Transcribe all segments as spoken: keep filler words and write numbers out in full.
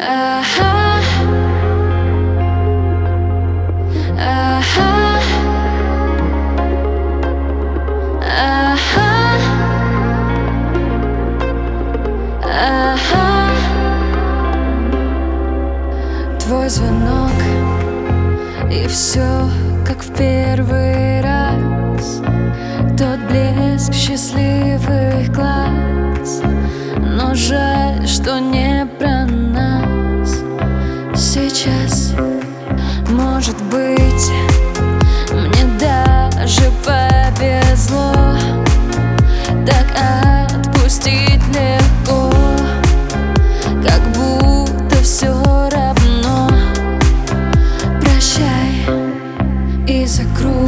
Ага, ага, ага, ага. Твой звонок, и все как в первый раз. Тот блеск счастливых глаз. Но жаль, что не про нас сейчас. Может быть, мне даже повезло так отпустить легко, как будто все равно. Прощай, и закружит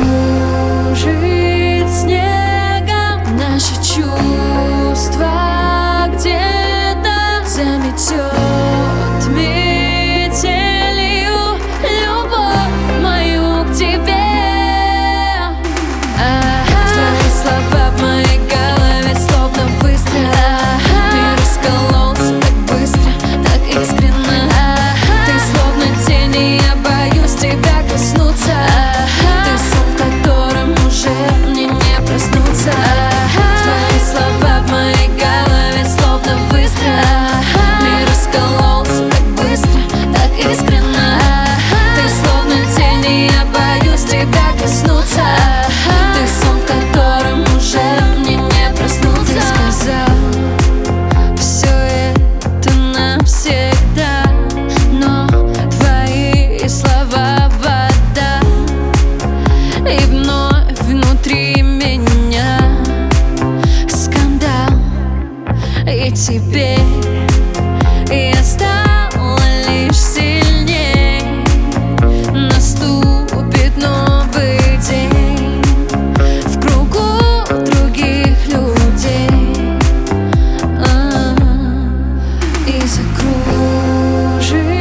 снегом наши чувства. Где-то заметет метелью любовь мою к тебе. Ага. Твои слова в моей голове словно выстрел. Ага. Мир раскололся так быстро, так искренно. Ага. Ты словно тень, и я боюсь тебя коснуться. Ага. Ты сон, в котором уже мне не проснуться. Ага. Твои слова в моей голове словно выстрел. Ага. Мир раскололся так быстро, так искренно. Ага. Ты словно тень, и я боюсь тебя коснуться. Ага. Ты сон, в котором уже мне не проснуться. Ты сказал все это навсегда, но твои слова вода, и вновь внутри меня скандал. И теперь я стала лишь сильней. Наступит новый день в кругу других людей. А-а-а. И закружит